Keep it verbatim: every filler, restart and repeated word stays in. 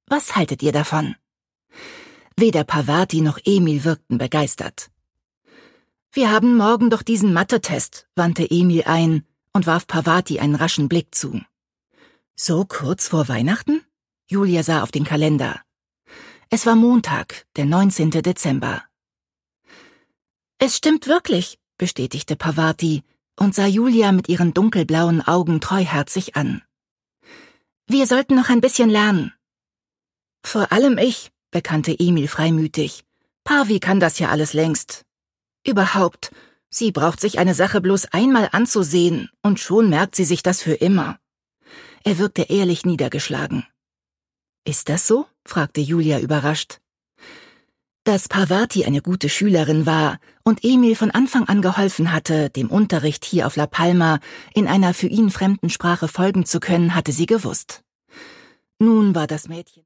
Was haltet ihr davon?« Weder Parvati noch Emil wirkten begeistert. »Wir haben morgen doch diesen Mathe-Test«, wandte Emil ein und warf Parvati einen raschen Blick zu. »So kurz vor Weihnachten?« Julia sah auf den Kalender. Es war Montag, der neunzehnte Dezember. »Es stimmt wirklich«, bestätigte Parvati und sah Julia mit ihren dunkelblauen Augen treuherzig an. »Wir sollten noch ein bisschen lernen.« »Vor allem ich«, bekannte Emil freimütig. »Parvi kann das ja alles längst. Überhaupt, sie braucht sich eine Sache bloß einmal anzusehen und schon merkt sie sich das für immer.« Er wirkte ehrlich niedergeschlagen. »Ist das so?« fragte Julia überrascht. Dass Parvati eine gute Schülerin war und Emil von Anfang an geholfen hatte, dem Unterricht hier auf La Palma in einer für ihn fremden Sprache folgen zu können, hatte sie gewusst. Nun war das Mädchen